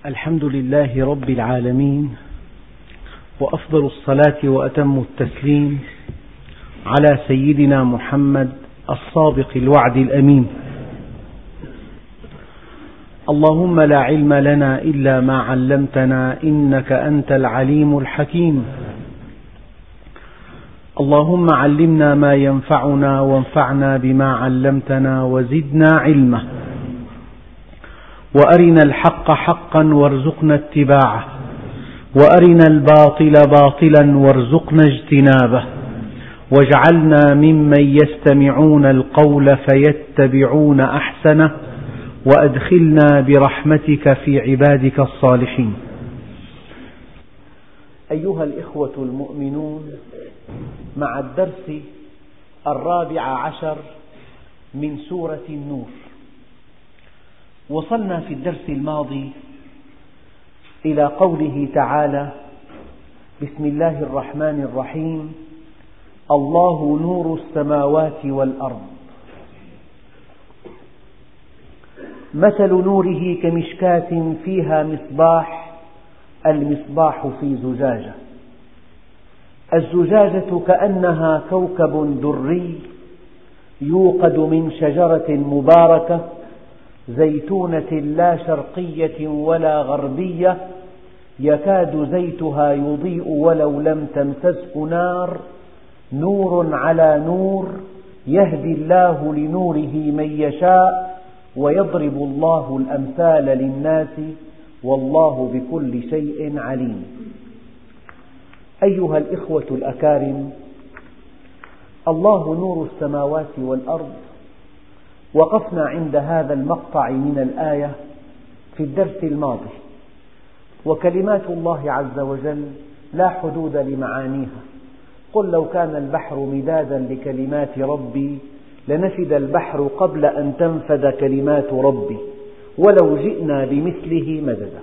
الحمد لله رب العالمين، وأفضل الصلاة وأتم التسليم على سيدنا محمد الصادق الوعد الأمين. اللهم لا علم لنا إلا ما علمتنا إنك أنت العليم الحكيم. اللهم علمنا ما ينفعنا وانفعنا بما علمتنا وزدنا علما، وأرنا الحق حقا وارزقنا اتباعه، وأرنا الباطل باطلا وارزقنا اجتنابه، واجعلنا ممن يستمعون القول فيتبعون أحسنه، وأدخلنا برحمتك في عبادك الصالحين. أيها الإخوة المؤمنون، مع الدرس 14 من سورة النور. وصلنا في الدرس الماضي إلى قوله تعالى: بسم الله الرحمن الرحيم، الله نور السماوات والأرض، مثل نوره كمشكاة فيها مصباح، المصباح في زجاجة، الزجاجة كأنها كوكب دري يوقد من شجرة مباركة زيتونة لا شرقية ولا غربية، يكاد زيتها يضيء ولو لم تمسسه نار، نور على نور، يهدي الله لنوره من يشاء، ويضرب الله الأمثال للناس، والله بكل شيء عليم. أيها الإخوة الأكارم، الله نور السماوات والأرض. وقفنا عند هذا المقطع من الآية في الدرس الماضي، وكلمات الله عز وجل لا حدود لمعانيها. قل لو كان البحر مدادا لكلمات ربي لنفد البحر قبل أن تنفد كلمات ربي ولو جئنا بمثله مددا.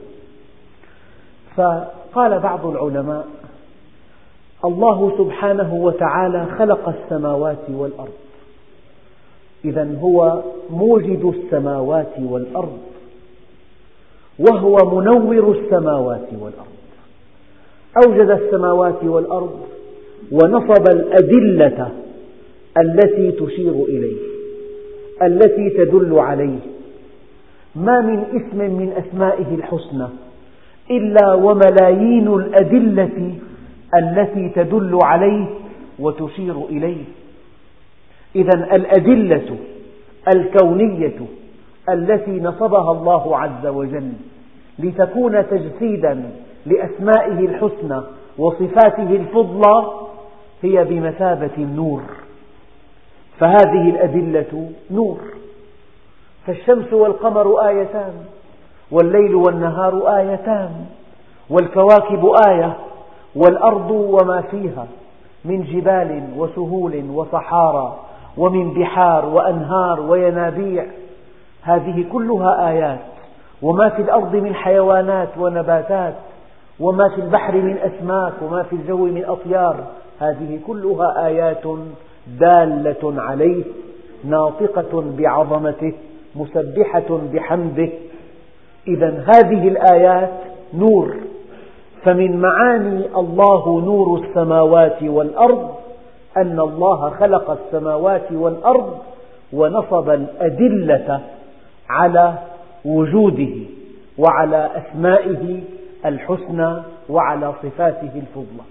فقال بعض العلماء: الله سبحانه وتعالى خلق السماوات والأرض، إذن هو موجد السماوات والأرض، وهو منور السماوات والأرض. أوجد السماوات والأرض ونصب الأدلة التي تشير إليه، التي تدل عليه. ما من اسم من أسمائه الحسنى إلا وملايين الأدلة التي تدل عليه وتشير إليه. إذن الأدلة الكونية التي نصبها الله عز وجل لتكون تجسيدا لأسمائه الحسنى وصفاته الفضلى هي بمثابة النور. فهذه الأدلة نور، فالشمس والقمر آيتان، والليل والنهار آيتان، والكواكب آية، والأرض وما فيها من جبال وسهول وصحارى ومن بحار وأنهار وينابيع، هذه كلها آيات. وما في الأرض من حيوانات ونباتات، وما في البحر من أسماك، وما في الجو من أطيار، هذه كلها آيات دالة عليه، ناطقة بعظمته، مسبحة بحمده. إذن هذه الآيات نور. فمن معاني الله نور السماوات والأرض أن الله خلق السماوات والأرض ونصب الأدلة على وجوده وعلى أسمائه الحسنى وعلى صفاته الفضلى.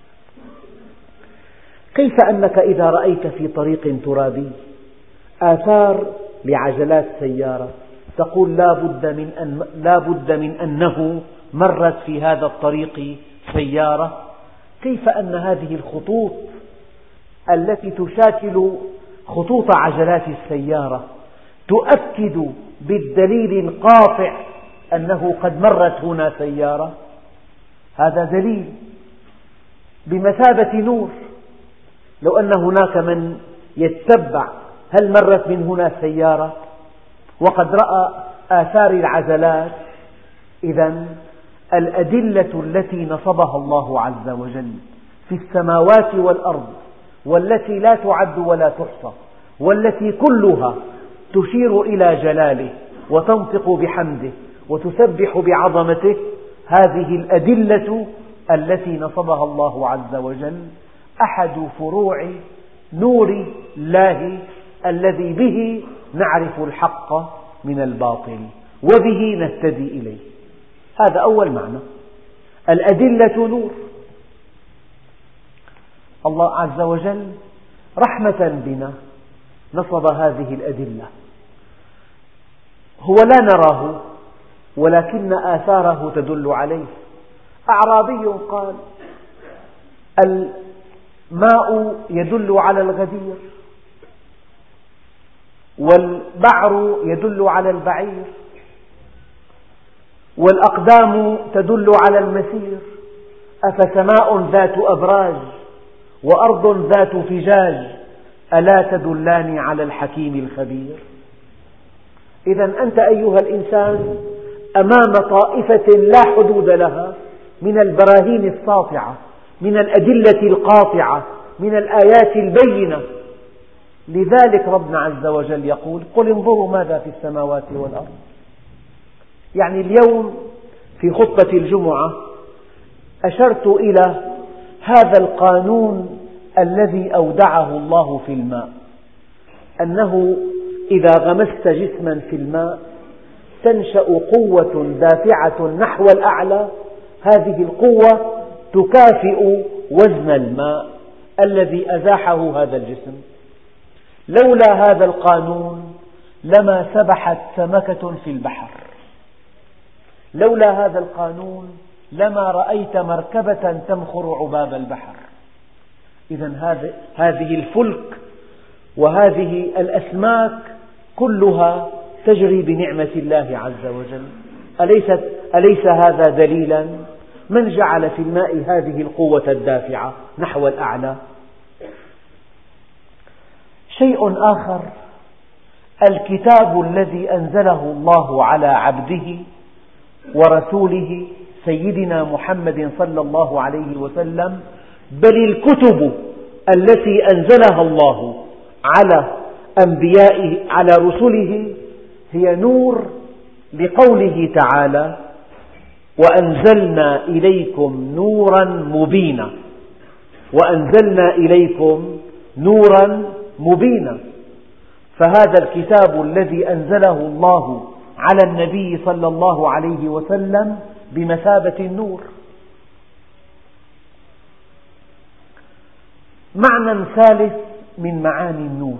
كيف أنك إذا رأيت في طريق ترابي آثار لعجلات سيارة تقول لا بد من أنه مرت في هذا الطريق سيارة، كيف أن هذه الخطوط التي تشاكل خطوط عجلات السيارة تؤكد بالدليل القاطع أنه قد مرت هنا سيارة؟ هذا دليل بمثابة نور. لو أن هناك من يتبع هل مرت من هنا سيارة وقد رأى آثار العجلات، إذن الأدلة التي نصبها الله عز وجل في السماوات والأرض، والتي لا تعد ولا تحصى، والتي كلها تشير إلى جلاله وتنطق بحمده وتسبح بعظمته. هذه الأدلة التي نصبها الله عز وجل أحد فروع نور الله الذي به نعرف الحق من الباطل وبه نهتدي إليه. هذا أول معنى. الأدلة نور. الله عز وجل رحمة بنا نصب هذه الأدلة. هو لا نراه ولكن آثاره تدل عليه. أعرابي قال: الماء يدل على الغدير، والبعر يدل على البعير، والأقدام تدل على المسير، أفسماء ذات أبراج وأرض ذات فجاج ألا تدلان على الحكيم الخبير. إذا أنت أيها الإنسان أمام طائفة لا حدود لها من البراهين الساطعة، من الأدلة القاطعة، من الآيات البينة. لذلك ربنا عز وجل يقول: قل انظروا ماذا في السماوات والأرض. يعني اليوم في خطبة الجمعة أشرت إلى هذا القانون الذي أودعه الله في الماء، أنه إذا غمست جسما في الماء تنشأ قوة دافعة نحو الأعلى. هذه القوة تكافئ وزن الماء الذي أزاحه هذا الجسم. لولا هذا القانون لما سبحت سمكة في البحر، لولا هذا القانون لما رأيت مركبة تمخر عباب البحر. إذا هذه الفلك وهذه الأسماك كلها تجري بنعمة الله عز وجل. أليس هذا دليلا؟ من جعل في الماء هذه القوة الدافعة نحو الأعلى؟ شيء آخر: الكتاب الذي أنزله الله على عبده ورسوله سيدنا محمد صلى الله عليه وسلم، بل الكتب التي أنزلها الله على أنبيائه على رسله هي نور، لقوله تعالى: وأنزلنا إليكم نورا مبينا. وأنزلنا إليكم نورا مبينا. فهذا الكتاب الذي أنزله الله على النبي صلى الله عليه وسلم بمثابة النور. معنى ثالث من معاني النور: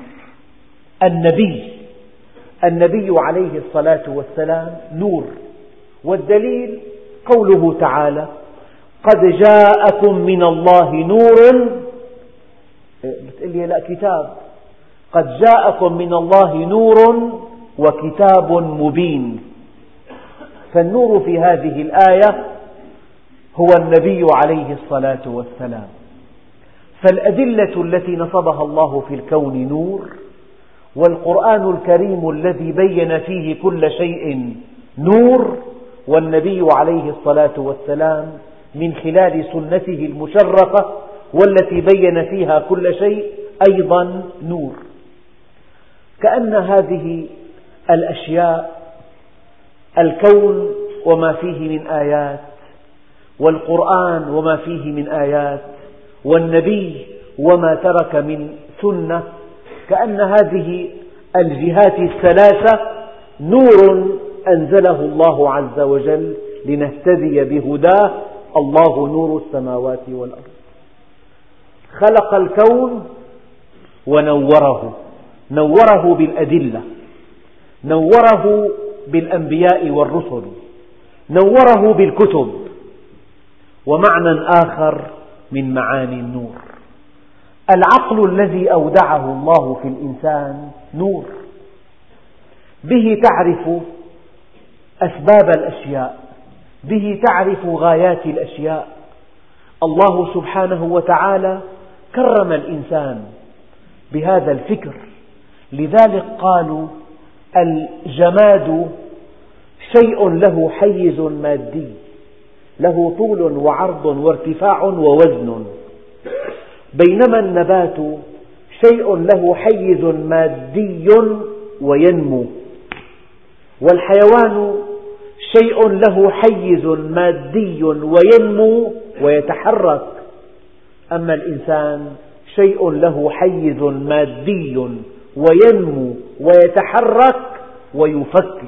النبي عليه الصلاة والسلام نور. والدليل قوله تعالى: قد جاءكم من الله نور. بتقول لي لا كتاب. قد جاءكم من الله نور وكتاب مبين. فالنور في هذه الآية هو النبي عليه الصلاة والسلام. فالأدلة التي نصبها الله في الكون نور، والقرآن الكريم الذي بين فيه كل شيء نور، والنبي عليه الصلاة والسلام من خلال سنته المشرفة والتي بين فيها كل شيء أيضا نور. كأن هذه الأشياء، الكون وما فيه من آيات، والقرآن وما فيه من آيات، والنبي وما ترك من سنة، كأن هذه الجهات الثلاثة نور أنزله الله عز وجل لنهتدي بهداه. الله نور السماوات والأرض. خلق الكون ونوره، نوره بالأدلة، نوره بالأنبياء والرسل، نوره بالكتب. ومعنى آخر من معاني النور: العقل الذي أودعه الله في الإنسان نور، به تعرف أسباب الأشياء، به تعرف غايات الأشياء. الله سبحانه وتعالى كرم الإنسان بهذا الفكر. لذلك قالوا: الجماد شيء له حيز مادي، له طول وعرض وارتفاع ووزن، بينما النبات شيء له حيز مادي وينمو، والحيوان شيء له حيز مادي وينمو ويتحرك، أما الإنسان شيء له حيز مادي وينمو ويتحرك ويفكر.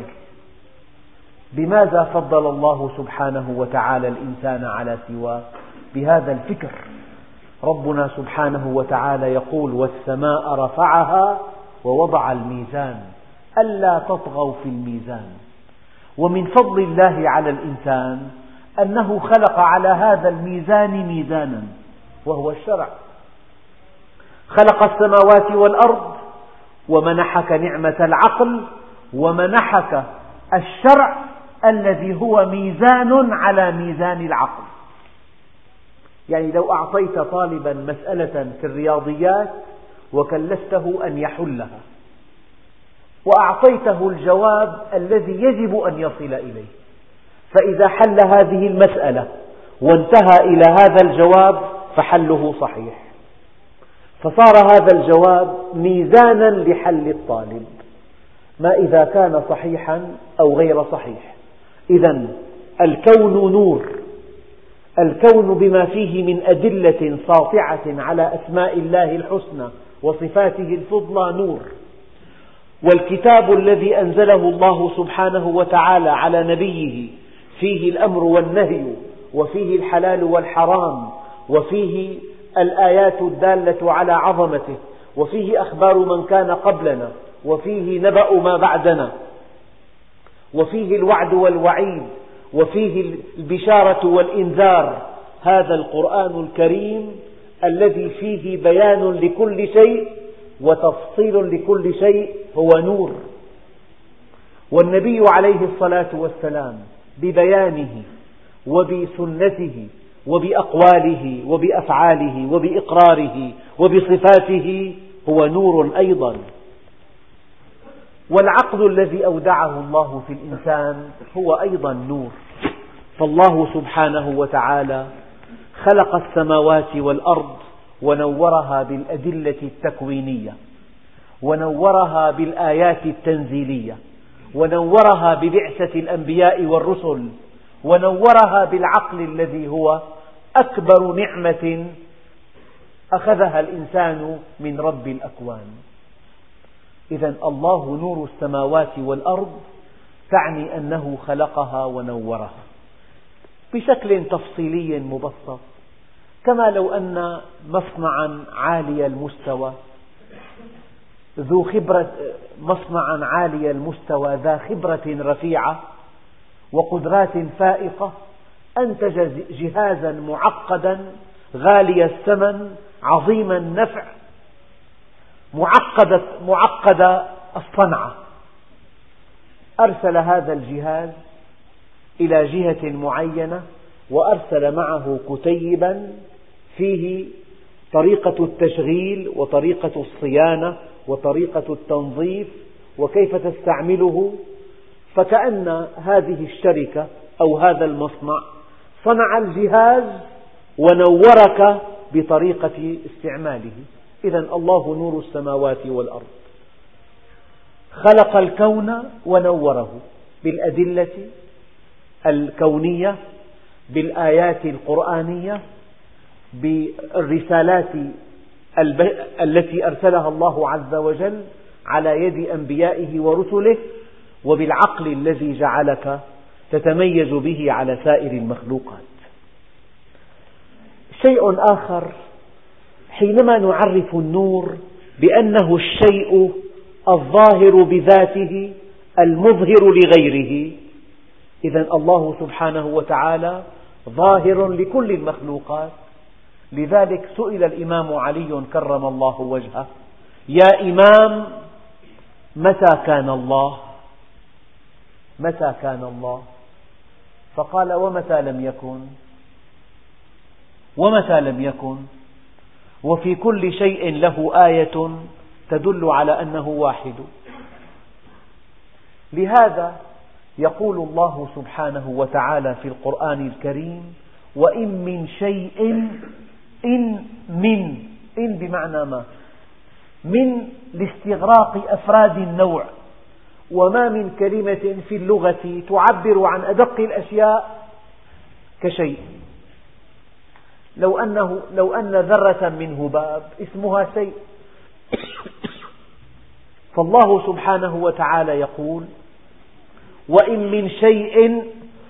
بماذا فضل الله سبحانه وتعالى الإنسان على سواه؟ بهذا الفكر. ربنا سبحانه وتعالى يقول: والسماء رفعها ووضع الميزان ألا تطغوا في الميزان. ومن فضل الله على الإنسان أنه خلق على هذا الميزان ميزانا وهو الشرع. خلق السماوات والأرض ومنحك نعمة العقل ومنحك الشرع الذي هو ميزان على ميزان العقل. يعني لو أعطيت طالبا مسألة في الرياضيات وكلفته أن يحلها وأعطيته الجواب الذي يجب أن يصل إليه، فإذا حل هذه المسألة وانتهى إلى هذا الجواب فحله صحيح، فصار هذا الجواب ميزانا لحل الطالب، ما إذا كان صحيحا أو غير صحيح. إذن الكون نور، الكون بما فيه من أدلة ساطعة على أسماء الله الحسنى وصفاته الفضلى نور، والكتاب الذي أنزله الله سبحانه وتعالى على نبيه فيه الأمر والنهي وفيه الحلال والحرام وفيه الآيات الدالة على عظمته وفيه أخبار من كان قبلنا وفيه نبأ ما بعدنا وفيه الوعد والوعيد وفيه البشارة والإنذار. هذا القرآن الكريم الذي فيه بيان لكل شيء وتفصيل لكل شيء هو نور. والنبي عليه الصلاة والسلام ببيانه وبسنته وبأقواله وبأفعاله وبإقراره وبصفاته هو نور أيضا. والعقل الذي أودعه الله في الإنسان هو أيضا نور. فالله سبحانه وتعالى خلق السماوات والأرض ونورها بالأدلة التكوينية ونورها بالآيات التنزيلية ونورها ببعثة الأنبياء والرسل ونورها بالعقل الذي هو أكبر نعمة أخذها الإنسان من رب الأكوان. إذن الله نور السماوات والأرض تعني أنه خلقها ونورها بشكل تفصيلي مبسط، كما لو أن مصنعا عالي المستوى مصنعا عالي المستوى ذا خبرة رفيعة وقدرات فائقة أنتج جهازا معقدا غالي الثمن عظيم النفع معقد الصنعة، أرسل هذا الجهاز إلى جهة معينة وأرسل معه كتيبا فيه طريقة التشغيل وطريقة الصيانة وطريقة التنظيف وكيف تستعمله، فكأن هذه الشركة أو هذا المصنع صنع الجهاز ونورك بطريقة استعماله. إذن الله نور السماوات والأرض، خلق الكون ونوره بالأدلة الكونية بالآيات القرآنية بالرسالات التي أرسلها الله عز وجل على يد أنبيائه ورسله وبالعقل الذي جعلك تتميز به على سائر المخلوقات. شيء آخر، حينما نعرف النور بأنه الشيء الظاهر بذاته المظهر لغيره، إذن الله سبحانه وتعالى ظاهر لكل المخلوقات. لذلك سئل الإمام علي كرم الله وجهه: يا إمام متى كان الله؟ متى كان الله؟ فقال: ومتى لم يكن؟ ومتى لم يكن؟ وفي كل شيء له آية تدل على أنه واحد. لهذا يقول الله سبحانه وتعالى في القرآن الكريم: وإن من شيء إن بمعنى ما، من لاستغراق أفراد النوع، وما من كلمة في اللغة تعبر عن أدق الأشياء كشيء. لو أن ذرة من هباب اسمها شيء. فالله سبحانه وتعالى يقول: وإن من شيء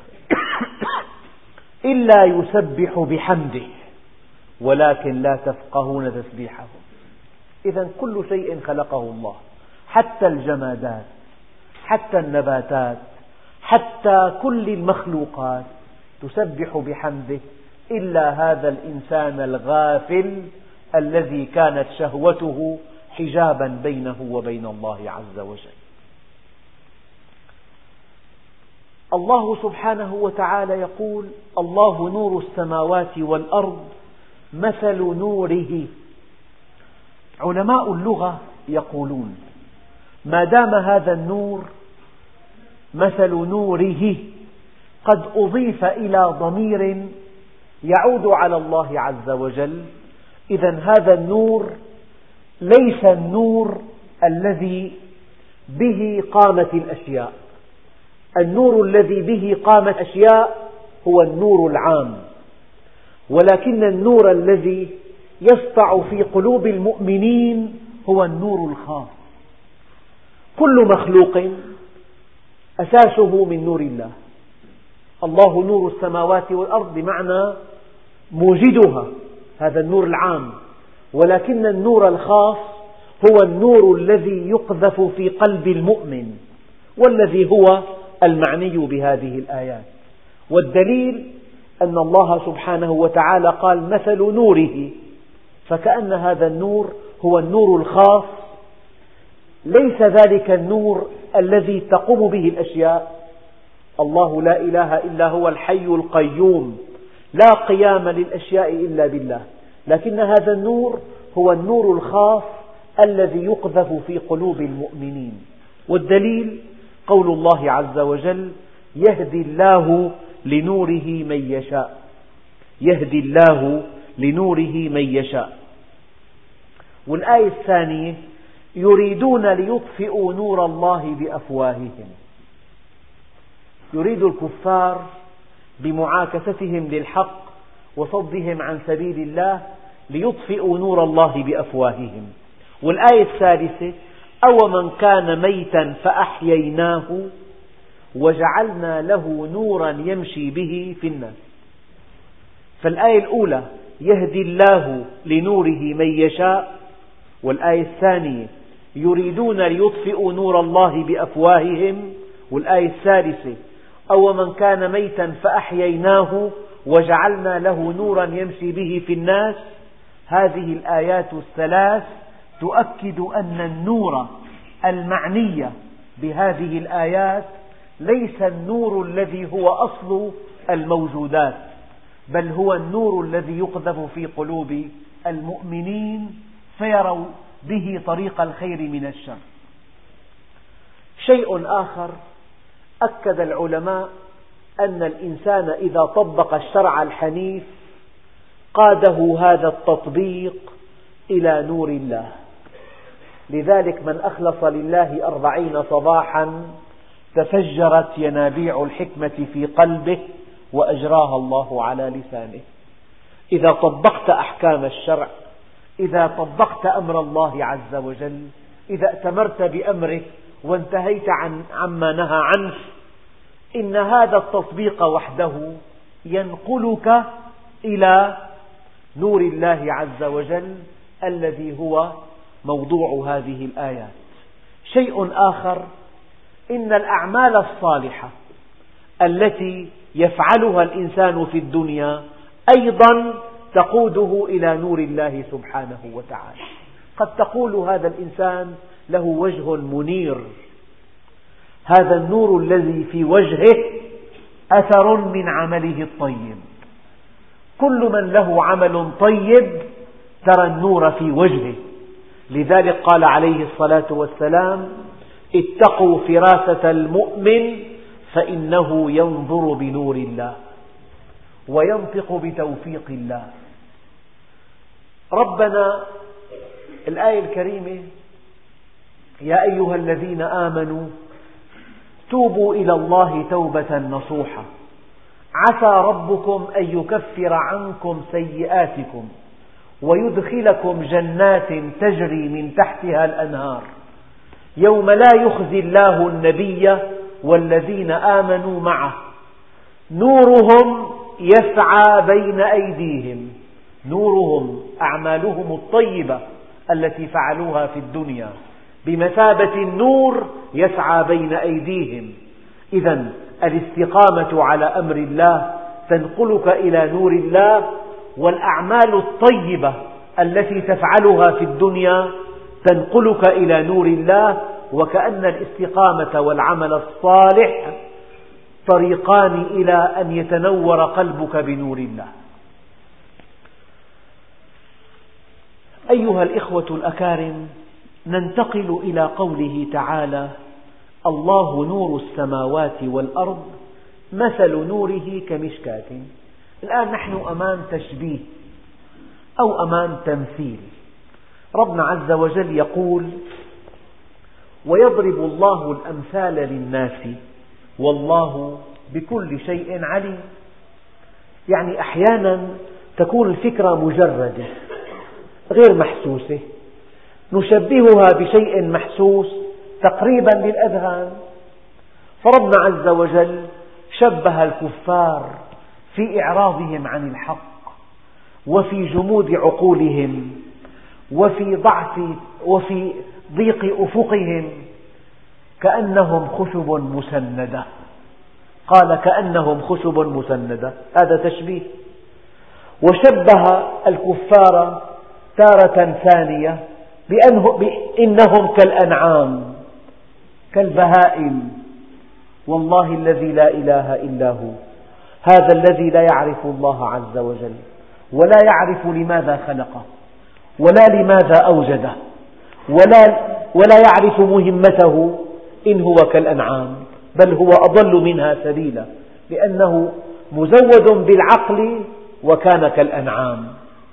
إلا يسبح بحمده ولكن لا تفقهون تسبيحهم. إذن كل شيء خلقه الله، حتى الجمادات، حتى النباتات، حتى كل المخلوقات تسبح بحمده، إلا هذا الإنسان الغافل الذي كانت شهوته حجابا بينه وبين الله عز وجل. الله سبحانه وتعالى يقول: الله نور السماوات والأرض مثل نوره. علماء اللغة يقولون: ما دام هذا النور مثل نوره قد أضيف إلى ضمير يعود على الله عز وجل، إذن هذا النور ليس النور الذي به قامت الأشياء. النور الذي به قامت الأشياء هو النور العام، ولكن النور الذي يسطع في قلوب المؤمنين هو النور الخاص. كل مخلوق أساسه من نور الله. الله نور السماوات والأرض بمعنى موجدها، هذا النور العام، ولكن النور الخاص هو النور الذي يقذف في قلب المؤمن، والذي هو المعني بهذه الآيات. والدليل أن الله سبحانه وتعالى قال: مثل نوره، فكأن هذا النور هو النور الخاص، ليس ذلك النور الذي تقوم به الأشياء. الله لا إله إلا هو الحي القيوم، لا قيام للأشياء إلا بالله، لكن هذا النور هو النور الخاص الذي يقذف في قلوب المؤمنين. والدليل قول الله عز وجل: يهدي الله لنوره من يشاء. يهدي الله لنوره من يشاء. والآية الثانية: يريدون ليطفئوا نور الله بأفواههم. يريد الكفار بمعاكستهم للحق وصدهم عن سبيل الله ليطفئوا نور الله بأفواههم. والآية الثالثة: أو من كان ميتا فأحييناه وجعلنا له نورا يمشي به في الناس. فالآية الأولى: يهدي الله لنوره من يشاء، والآية الثانية: يريدون ليطفئوا نور الله بأفواههم، والآية الثالثة: أو من كان ميتا فأحييناه وجعلنا له نورا يمشي به في الناس. هذه الآيات الثلاث تؤكد أن النور المعني بهذه الآيات ليس النور الذي هو أصل الموجودات، بل هو النور الذي يقذف في قلوب المؤمنين فيروا به طريق الخير من الشر. شيء آخر: أكد العلماء أن الإنسان إذا طبق الشرع الحنيف قاده هذا التطبيق إلى نور الله. لذلك من أخلص لله 40 صباحا تفجرت ينابيع الحكمة في قلبه وأجراها الله على لسانه. إذا طبقت أحكام الشرع، إذا طبقت أمر الله عز وجل، إذا ائتمرت بأمره وانتهيت عما نهى عنه، إن هذا التطبيق وحده ينقلك إلى نور الله عز وجل الذي هو موضوع هذه الآيات. شيء آخر: إن الأعمال الصالحة التي يفعلها الإنسان في الدنيا أيضا تقوده إلى نور الله سبحانه وتعالى. قد تقول هذا الإنسان له وجه منير، هذا النور الذي في وجهه أثر من عمله الطيب. كل من له عمل طيب ترى النور في وجهه. لذلك قال عليه الصلاة والسلام: اتقوا فراسة المؤمن فإنه ينظر بنور الله وينطق بتوفيق الله. ربنا الآية الكريمة: يا أيها الذين آمنوا توبوا إلى الله توبة نصوحا عسى ربكم أن يكفر عنكم سيئاتكم ويدخلكم جنات تجري من تحتها الأنهار يوم لا يخزي الله النبي والذين آمنوا معه نورهم يسعى بين أيديهم. نورهم أعمالهم الطيبة التي فعلوها في الدنيا بمثابة النور يسعى بين أيديهم. إذن الاستقامة على أمر الله تنقلك إلى نور الله، والأعمال الطيبة التي تفعلها في الدنيا تنقلك إلى نور الله، وكأن الاستقامة والعمل الصالح طريقان إلى أن يتنور قلبك بنور الله. أيها الإخوة الأكارم، ننتقل إلى قوله تعالى: الله نور السماوات والأرض مثل نوره كمشكاة. الآن نحن أمام تشبيه أو أمام تمثيل. ربنا عز وجل يقول: ويضرب الله الأمثال للناس والله بكل شيء عليم. يعني أحيانا تكون الفكرة مجردة غير محسوسة، نشبهها بشيء محسوس تقريبا للأذهان. فربنا عز وجل شبه الكفار في إعراضهم عن الحق وفي جمود عقولهم وفي ضيق أفقهم كأنهم خشب مسندة. قال: كأنهم خشب مسندة، هذا تشبيه. وشبه الكفار تارة ثانية بأنهم كالأنعام كالبهائم. والله الذي لا إله إلا هو، هذا الذي لا يعرف الله عز وجل ولا يعرف لماذا خلقه ولا لماذا أوجده ولا يعرف مهمته، إن هو كالأنعام بل هو أضل منها سبيلا، لأنه مزود بالعقل وكان كالأنعام.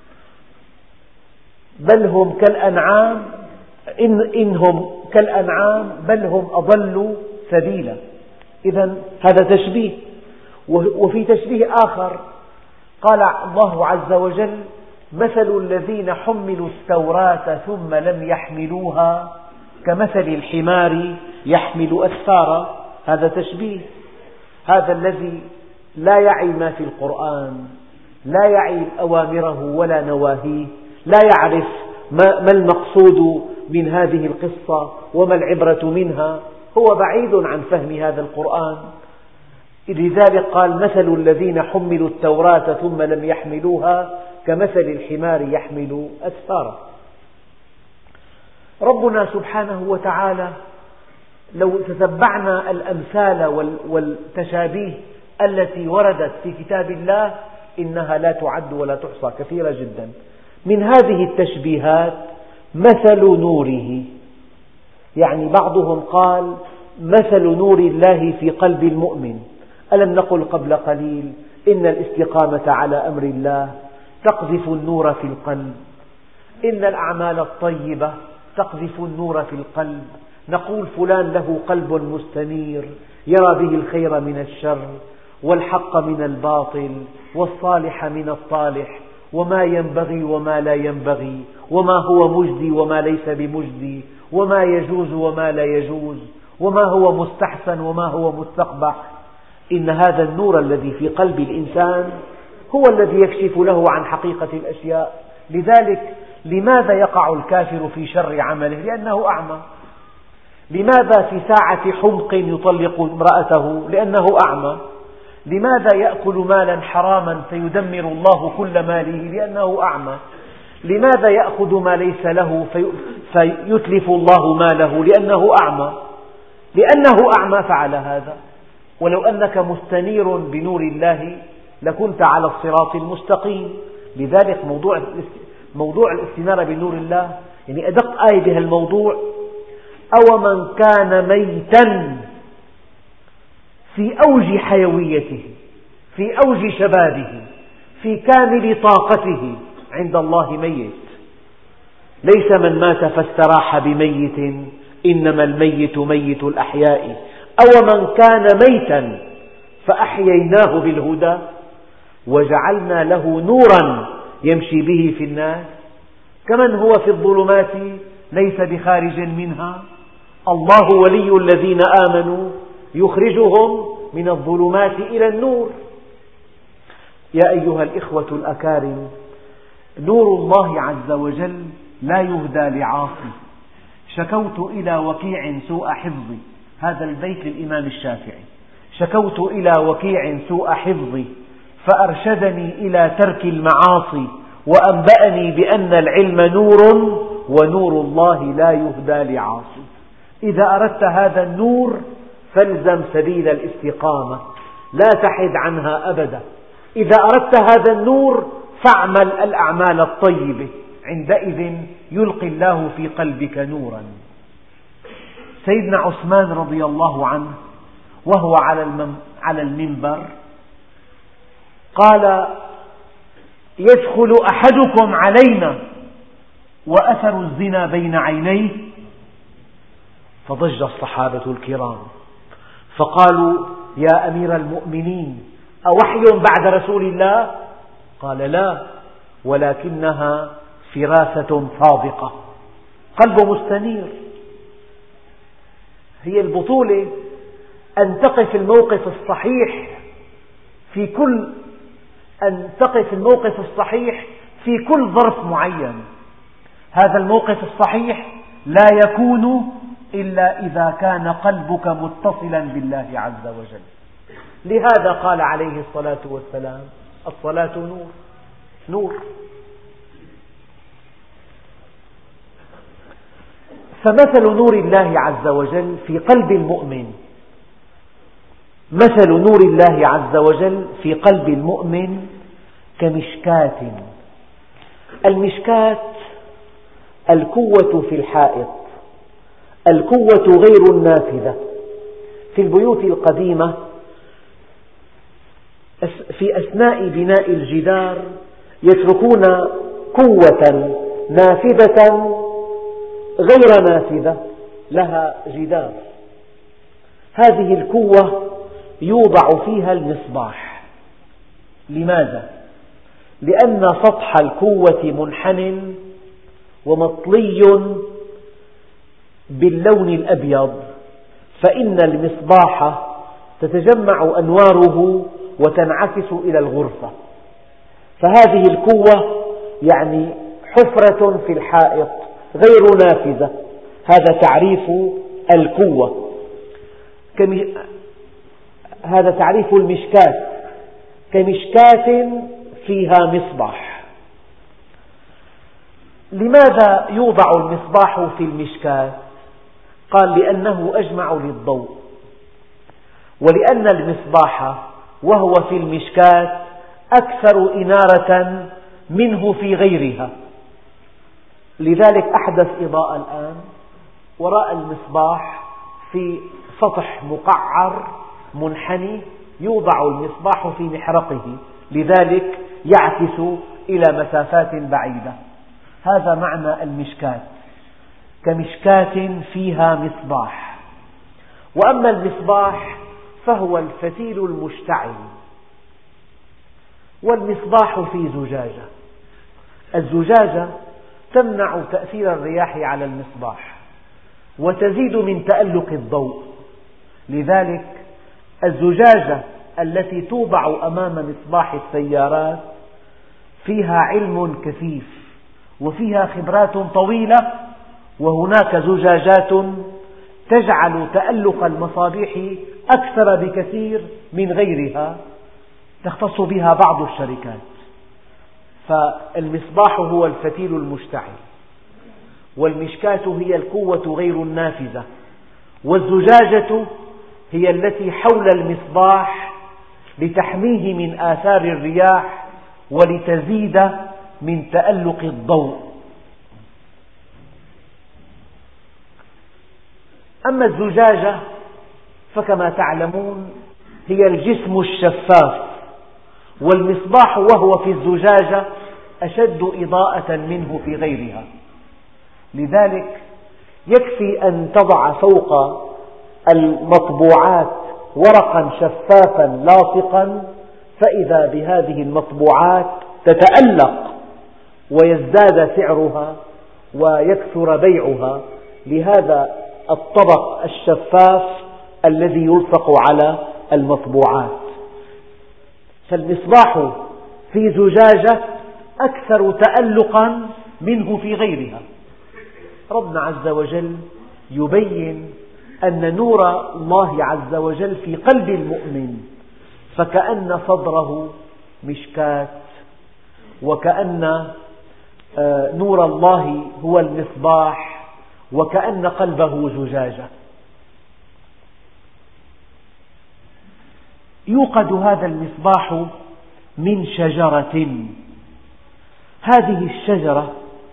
بل هم كالأنعام إنهم كالأنعام بل هم أضل سبيلا. إذن هذا تشبيه. وفي تشبيه آخر قال الله عز وجل: مثل الذين حملوا التوراة ثم لم يحملوها كمثل الحمار يحمل أسفارا. هذا تشبيه. هذا الذي لا يعي ما في القرآن، لا يعي أوامره ولا نواهيه، لا يعرف ما المقصود من هذه القصة وما العبرة منها، هو بعيد عن فهم هذا القرآن. لذلك قال: مثل الذين حملوا التوراة ثم لم يحملوها كمثل الحمار يحمل أسفارا. ربنا سبحانه وتعالى لو تتبعنا الأمثال والتشابيه التي وردت في كتاب الله إنها لا تعد ولا تحصى، كثيرة جدا. من هذه التشبيهات مثل نوره، يعني بعضهم قال: مثل نور الله في قلب المؤمن. ألم نقل قبل قليل إن الاستقامة على أمر الله تقذف النور في القلب، إن الأعمال الطيبة تقذف النور في القلب. نقول فلان له قلب مستنير يرى به الخير من الشر والحق من الباطل والصالح من الطالح، وما ينبغي وما لا ينبغي، وما هو مجدي وما ليس بمجدي، وما يجوز وما لا يجوز، وما هو مستحسن وما هو مستقبح. إن هذا النور الذي في قلب الإنسان هو الذي يكشف له عن حقيقة الأشياء. لذلك لماذا يقع الكافر في شر عمله؟ لأنه أعمى. لماذا في ساعة حمق يطلق امرأته؟ لأنه أعمى. لماذا يأكل مالا حراما فيدمر الله كل ماله؟ لأنه أعمى. لماذا يأخذ ما ليس له فيتلف الله ماله؟ لأنه أعمى. لأنه أعمى فعل هذا. ولو أنك مستنير بنور الله لكنت على الصراط المستقيم. لذلك موضوع الاستنارة بنور الله، يعني أدق آية بهذا الموضوع: أو من كان ميتا في أوج حيويته، في أوج شبابه، في كامل طاقته، عند الله ميت. ليس من مات فاستراح بميت، إنما الميت ميت الأحياء أومن كان ميتا فأحييناه بالهدى وجعلنا له نورا يمشي به في الناس كمن هو في الظلمات ليس بخارج منها. الله ولي الذين آمنوا يخرجهم من الظلمات إلى النور. يا أيها الإخوة الأكارم، نور الله عز وجل لا يهدى لعاصي. شكوت إلى وكيع سوء حفظي، هذا البيت للإمام الشافعي، شكوت إلى وكيع سوء حفظي فأرشدني إلى ترك المعاصي وأنبأني بأن العلم نور ونور الله لا يهدى لعاصي. إذا أردت هذا النور فالزم سبيل الاستقامة، لا تحد عنها أبدا. إذا أردت هذا النور فاعمل الأعمال الطيبة، عندئذ يلقي الله في قلبك نورا. سيدنا عثمان رضي الله عنه وهو على المنبر قال: يدخل أحدكم علينا وأثر الزنا بين عينيه، فضج الصحابة الكرام فقالوا: يا أمير المؤمنين، أوحي بعد رسول الله؟ قال: لا، ولكنها فراسة صادقة، قلبه مستنير. هي البطولة أن تقف الموقف الصحيح في كل ظرف معين. هذا الموقف الصحيح لا يكون إلا إذا كان قلبك متصلا بالله عز وجل. لهذا قال عليه الصلاة والسلام: الصلاة نور. فمثل نور الله عز وجل في قلب المؤمن، مثل نور الله عز وجل في قلب المؤمن كمشكاة. المشكاة الكوة في الحائط، الكوة غير النافذة. في البيوت القديمة في أثناء بناء الجدار يتركون كوة نافذة غير نافذة لها جدار، هذه الكوة يوضع فيها المصباح. لماذا؟ لأن سطح الكوة منحن ومطلي باللون الأبيض، فإن المصباح تتجمع أنواره وتنعكس إلى الغرفة، فهذه الكوة يعني حفرة في الحائط غير نافذة. هذا تعريف الكوة، هذا تعريف المشكاة، كمشكاة فيها مصباح. لماذا يوضع المصباح في المشكاة؟ قال: لأنه أجمع للضوء، ولأن المصباح وهو في المشكاة أكثر إنارة منه في غيرها. لذلك أحدث إضاءة الآن وراء المصباح في سطح مقعر منحني يوضع المصباح في محرقه، لذلك يعكس إلى مسافات بعيدة. هذا معنى المشكاة، كمشكاة فيها مصباح. وأما المصباح فهو الفتيل المشتعل، والمصباح في زجاجة. الزجاجة تمنع تأثير الرياح على المصباح وتزيد من تألق الضوء، لذلك الزجاجة التي توضع أمام مصباح السيارات فيها علم كثيف وفيها خبرات طويلة، وهناك زجاجات تجعل تألق المصابيح أكثر بكثير من غيرها تختص بها بعض الشركات. فالمصباح هو الفتيل المشتعل، والمشكاة هي القوة غير النافذة، والزجاجة هي التي حول المصباح لتحميه من آثار الرياح ولتزيد من تألق الضوء. أما الزجاجة فكما تعلمون هي الجسم الشفاف، والمصباح وهو في الزجاجة أشد إضاءة منه في غيرها، لذلك يكفي أن تضع فوق المطبوعات ورقا شفافا لاصقا، فإذا بهذه المطبوعات تتألق ويزداد سعرها ويكثر بيعها لهذا الطبق الشفاف الذي يلصق على المطبوعات. فالمصباح في زجاجة أكثر تألقا منه في غيرها. ربنا عز وجل يبين أن نور الله عز وجل في قلب المؤمن، فكأن صدره مشكاة، وكأن نور الله هو المصباح، وكأن قلبه زجاجة. يوقد هذا المصباح من شجرة، هذه الشجرة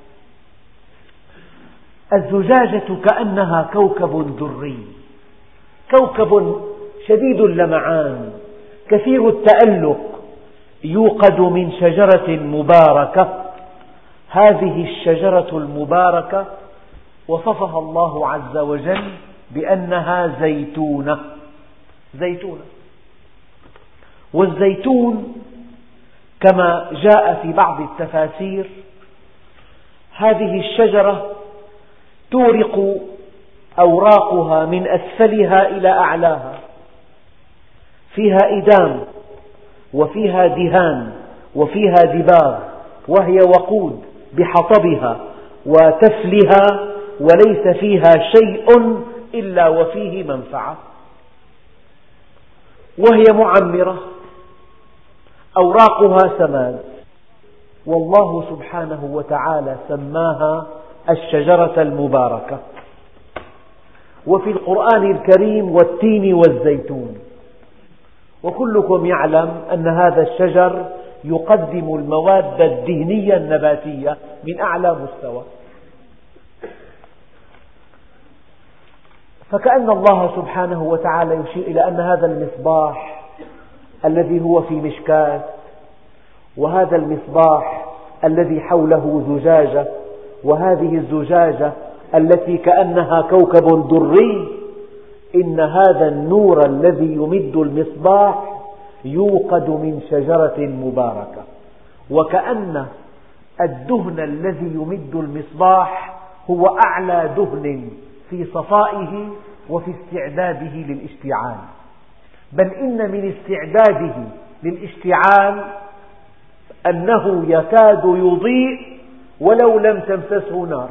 الزجاجة كأنها كوكب دري، كوكب شديد اللمعان كثير التألق، يوقد من شجرة مباركة. هذه الشجرة المباركة وصفها الله عز وجل بأنها زيتونة، زيتونة. والزيتون كما جاء في بعض التفاسير هذه الشجرة تورق أوراقها من أسفلها إلى أعلاها، فيها إدام وفيها دهان وفيها دباغ، وهي وقود بحطبها وتفلها، وليس فيها شيء إلا وفيه منفعة، وهي معمرة، أوراقها سماد. والله سبحانه وتعالى سماها الشجرة المباركة. وفي القرآن الكريم والتين والزيتون. وكلكم يعلم أن هذا الشجر يقدم المواد الدهنية النباتية من أعلى مستوى. فكأن الله سبحانه وتعالى يشير إلى أن هذا المصباح الذي هو في مشكاة، وهذا المصباح الذي حوله زجاجة، وهذه الزجاجة التي كأنها كوكب دري، إن هذا النور الذي يمد المصباح يوقد من شجرة مباركة. وكأن الدهن الذي يمد المصباح هو أعلى دهن في صفائه وفي استعداده للاشتعال، بل إن من استعداده للاشتعال أنه يكاد يضيء ولو لم تمسسه نار.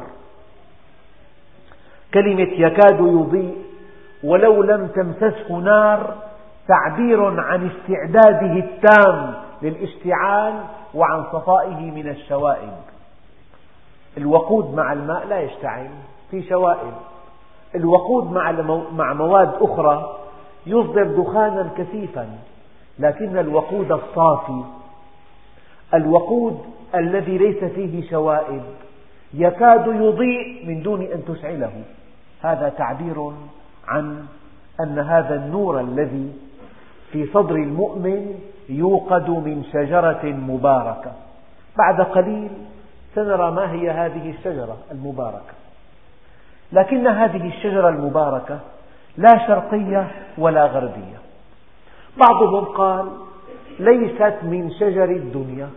كلمة يكاد يضيء ولو لم تمسسه نار تعبير عن استعداده التام للاشتعال وعن صفائه من الشوائب. الوقود مع الماء لا يشتعل، في شوائب. الوقود مع مواد أخرى يصدر دخانا كثيفا، لكن الوقود الصافي، الوقود الذي ليس فيه شوائب، يكاد يضيء من دون أن تشعله. هذا تعبير عن أن هذا النور الذي في صدر المؤمن يوقد من شجرة مباركة. بعد قليل سنرى ما هي هذه الشجرة المباركة. لكن هذه الشجرة المباركة لا شرقية ولا غربية. بعضهم قال ليست من شجر الدنيا،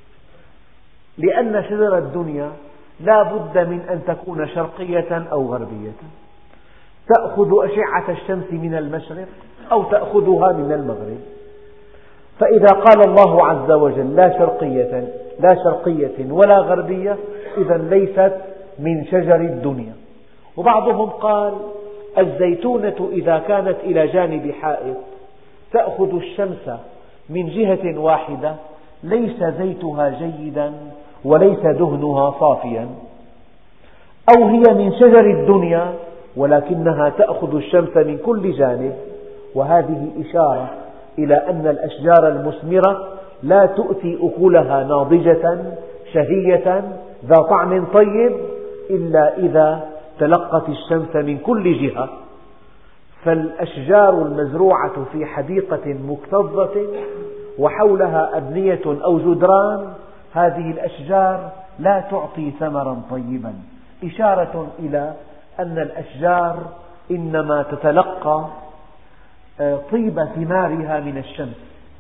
لأن شجر الدنيا لا بد من أن تكون شرقية أو غربية، تأخذ أشعة الشمس من المشرق أو تأخذها من المغرب. فإذا قال الله عز وجل لا شرقية ولا غربية، إذا ليست من شجر الدنيا. وبعضهم قال الزيتونة إذا كانت إلى جانب حائط تأخذ الشمس من جهة واحدة، ليس زيتها جيدا وليس دهنها صافيا. أو هي من شجر الدنيا ولكنها تأخذ الشمس من كل جانب، وهذه إشارة إلى أن الأشجار المثمرة لا تؤتي أكلها ناضجة شهية ذا طعم طيب إلا إذا تلقت الشمس من كل جهة. فالأشجار المزروعة في حديقة مكتظة وحولها أبنية أو جدران، هذه الأشجار لا تعطي ثمرا طيبا، إشارة إلى أن الأشجار إنما تتلقى طيب ثمارها من الشمس.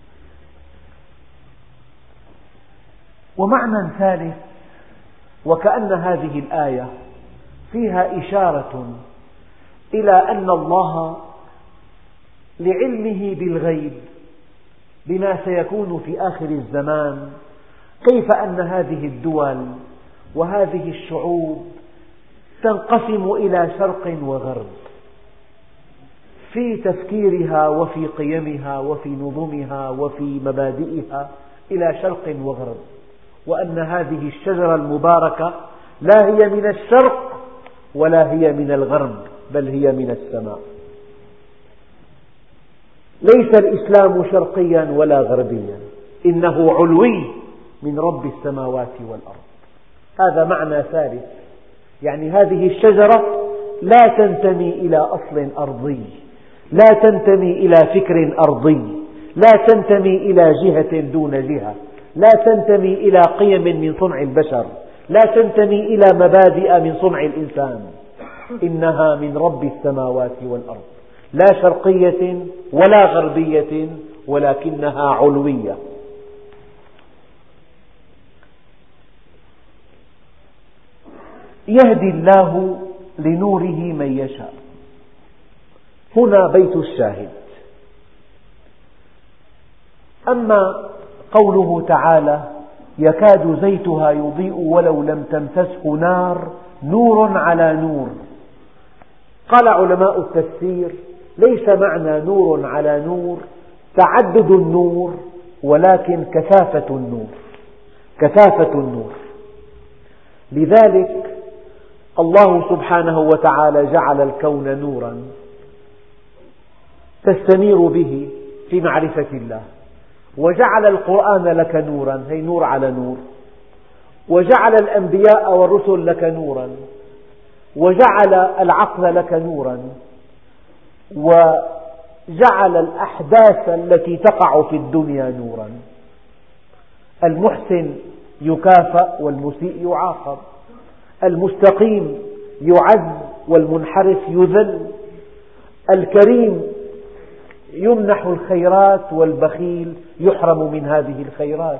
ومعنى ثالث، وكأن هذه الآية فيها إشارة إلى أن الله لعلمه بالغيب بما سيكون في آخر الزمان، كيف أن هذه الدول وهذه الشعوب تنقسم إلى شرق وغرب في تفكيرها وفي قيمها وفي نظمها وفي مبادئها، إلى شرق وغرب، وأن هذه الشجرة المباركة لا هي من الشرق ولا هي من الغرب، بل هي من السماء. ليس الإسلام شرقيا ولا غربيا، إنه علوي من رب السماوات والأرض. هذا معنى ثالث، يعني هذه الشجرة لا تنتمي إلى أصل أرضي، لا تنتمي إلى فكر أرضي، لا تنتمي إلى جهة دون جهة، لا تنتمي إلى قيم من صنع البشر، لا تنتمي إلى مبادئ من صنع الإنسان، إنها من رب السماوات والأرض، لا شرقية ولا غربية، ولكنها علوية. يهدي الله لنوره من يشاء. هنا بيت الشاهد. أما قوله تعالى يكاد زيتها يضيء ولو لم تمسسه نار، نور على نور، قال علماء التفسير ليس معنى نور على نور تعدد النور، ولكن كثافة النور، كثافة النور. لذلك الله سبحانه وتعالى جعل الكون نورا تستنير به في معرفة الله، وجعل القرآن لك نورا، هي نور على نور، وجعل الأنبياء والرسل لك نورا، وجعل العقل لك نورا، وجعل الأحداث التي تقع في الدنيا نورا. المحسن يكافأ والمسيء يعاقب، المستقيم يعز والمنحرف يذل، الكريم يمنح الخيرات والبخيل يحرم من هذه الخيرات،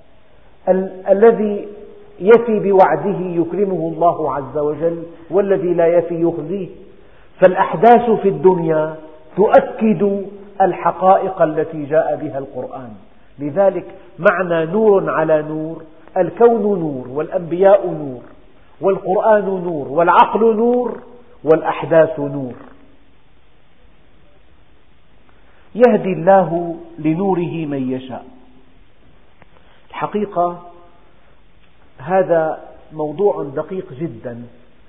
الذي يفي بوعده يكرمه الله عز وجل، والذي لا يفي يخزيه. فالأحداث في الدنيا تؤكد الحقائق التي جاء بها القرآن. لذلك معنى نور على نور، الكون نور، والأنبياء نور، والقرآن نور، والعقل نور، والأحداث نور. يهدي الله لنوره من يشاء. الحقيقة هذا موضوع دقيق جدا.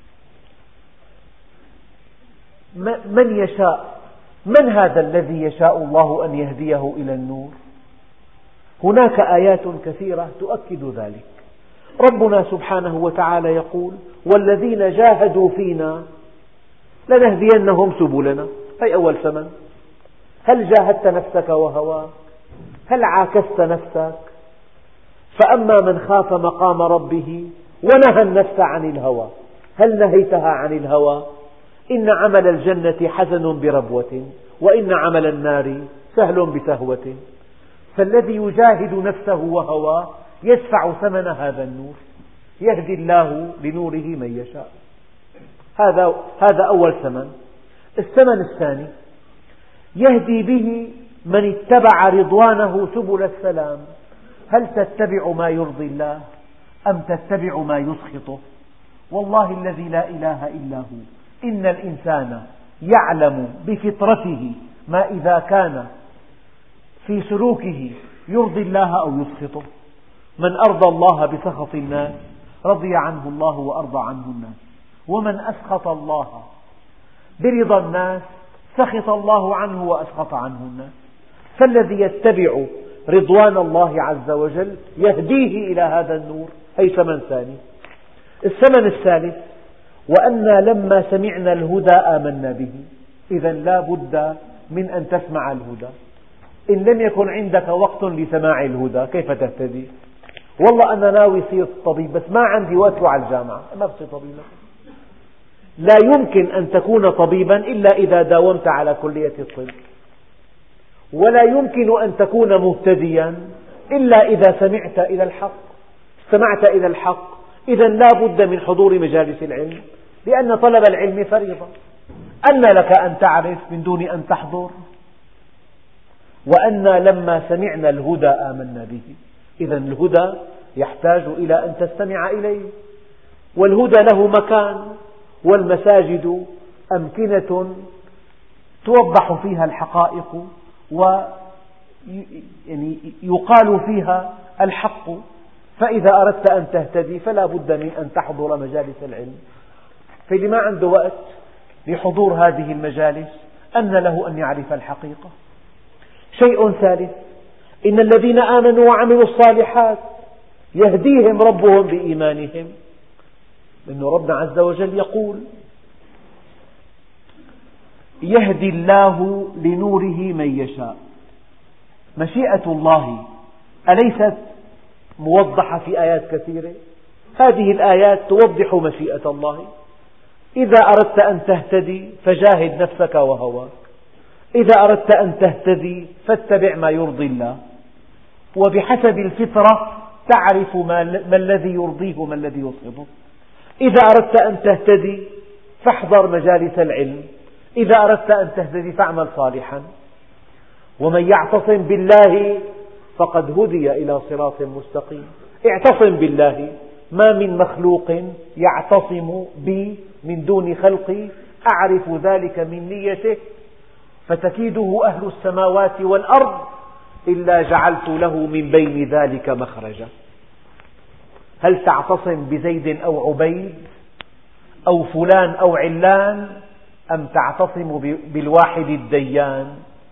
من يشاء؟ من هذا الذي يشاء الله أن يهديه إلى النور؟ هناك آيات كثيرة تؤكد ذلك. ربنا سبحانه وتعالى يقول والذين جاهدوا فينا لنهدينهم سبلنا. هي أول ثمن. هل جاهدت نفسك وهواك؟ هل عاكست نفسك؟ فأما من خاف مقام ربه ونهى النفس عن الهوى. هل نهيتها عن الهوى؟ إن عمل الجنة حزن بربوة، وإن عمل النار سهل بسهوة. فالذي يجاهد نفسه وهواه يدفع ثمن هذا النور. يهدي الله لنوره من يشاء. هذا أول ثمن. الثمن الثاني يهدي به من اتبع رضوانه سبل السلام. هل تتبع ما يرضي الله أم تتبع ما يسخطه؟ والله الذي لا إله إلا هو إن الإنسان يعلم بفطرته ما إذا كان في سلوكه يرضي الله أو يسخطه. من أرضى الله بسخط الناس رضي عنه الله وأرضى عنه الناس، ومن أسخط الله برضا الناس سخط الله عنه وأسخط عنه الناس. فالذي يتبع رضوان الله عز وجل يهديه إلى هذا النور. هي ثمن ثاني. الثمن الثالث وأنا لما سمعنا الهدى آمنا به. إذا لا بد من أن تسمع الهدى. إن لم يكن عندك وقت لسماع الهدى كيف تهتدي؟ والله أنا ناوي أصير طبيب بس ما عندي وقت على الجامعة، ما بصير طبيب. لا يمكن أن تكون طبيبا إلا إذا داومت على كلية الطب، ولا يمكن أن تكون مهتديا إلا إذا استمعت إلى الحق. إذا لا بد من حضور مجالس العلم، لأن طلب العلم فريضة. أن لك أن تعرف من دون أن تحضر؟ وأنا لما سمعنا الهدى آمنا به. إذا الهدى يحتاج إلى أن تستمع إليه، والهدى له مكان، والمساجد أمكنة توضح فيها الحقائق ويقال فيها الحق. فإذا أردت أن تهتدي فلا بد من أن تحضر مجالس العلم. فاللي ما عنده وقت لحضور هذه المجالس أن له أن يعرف الحقيقة. شيء ثالث: إن الذين آمنوا وعملوا الصالحات يهديهم ربهم بإيمانهم. لأن ربنا عز وجل يقول: يهدي الله لنوره من يشاء. مشيئة الله أليست موضحة في آيات كثيرة؟ هذه الآيات توضح مشيئة الله. إذا أردت أن تهتدي فجاهد نفسك وهواك، إذا أردت أن تهتدي فاتبع ما يرضي الله، وبحسب الفطرة تعرف ما الذي يرضيه وما الذي يصيبه. إذا أردت أن تهتدي فاحضر مجالس العلم، إذا أردت أن تهتدي فاعمل صالحا. ومن يعتصم بالله فقد هدي إلى صراط مستقيم. اعتصم بالله، ما من مخلوق يعتصم بي من دون خلقي أعرف ذلك من نيته فتكيده أهل السماوات والأرض إلا جعلت له من بين ذلك مخرجا. هل تعتصم بزيد أو عبيد أو فلان أو علان، أم تعتصم بالواحد الديان؟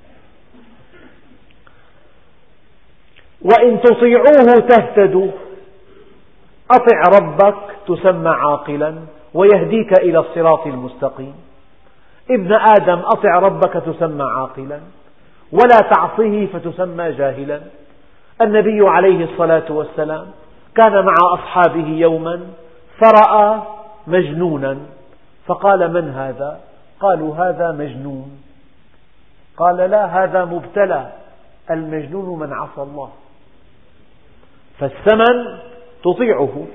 وإن تطيعوه تهتدوا. أطع ربك تسمى عاقلا ويهديك إلى الصراط المستقيم. ابن آدم أطع ربك تسمى عاقلا، ولا تعصه فتسمى جاهلا. النبي عليه الصلاة والسلام كان مع أصحابه يوما فرأى مجنونا، فقال: من هذا؟ قالوا: هذا مجنون. قال: لا، هذا مبتلى، المجنون من عصى الله. فالثمن تطيعه.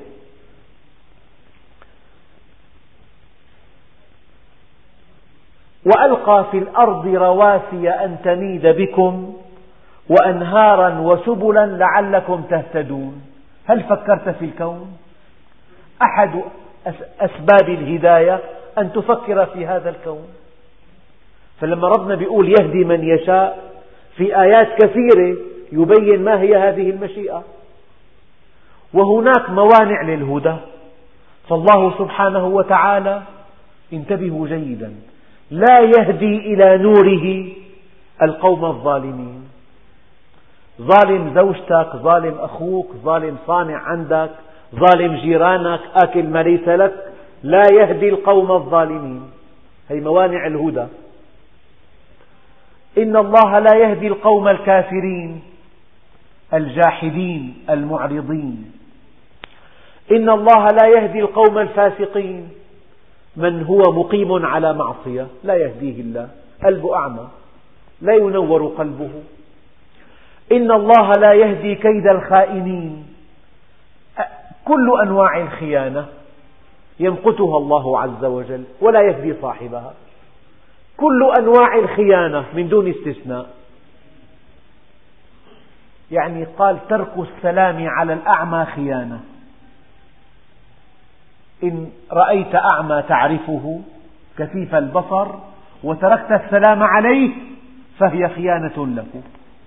وألقى في الأرض رواسي أن تميد بكم وأنهارا وسبلا لعلكم تهتدون. هل فكرت في الكون؟ أحد أسباب الهداية أن تفكر في هذا الكون. فلما ربنا يقول يهدي من يشاء في آيات كثيرة يبين ما هي هذه المشيئة. وهناك موانع للهدى، فالله سبحانه وتعالى، انتبهوا جيدا، لا يهدي إلى نوره القوم الظالمين. ظالم زوجتك، ظالم أخوك، ظالم صانع عندك، ظالم جيرانك، آكل ما ليس لك، لا يهدي القوم الظالمين. هي موانع الهدى. إن الله لا يهدي القوم الكافرين الجاحدين المعرضين. إن الله لا يهدي القوم الفاسقين. من هو مقيم على معصية لا يهديه الله، قلبه أعمى لا ينور قلبه. إن الله لا يهدي كيد الخائنين. كل أنواع الخيانة يمقتها الله عز وجل ولا يهدي صاحبها. كل أنواع الخيانة من دون استثناء. يعني قال: ترك السلام على الأعمى خيانة. إن رأيت أعمى تعرفه كفيف البصر وتركت السلام عليه فهي خيانة له.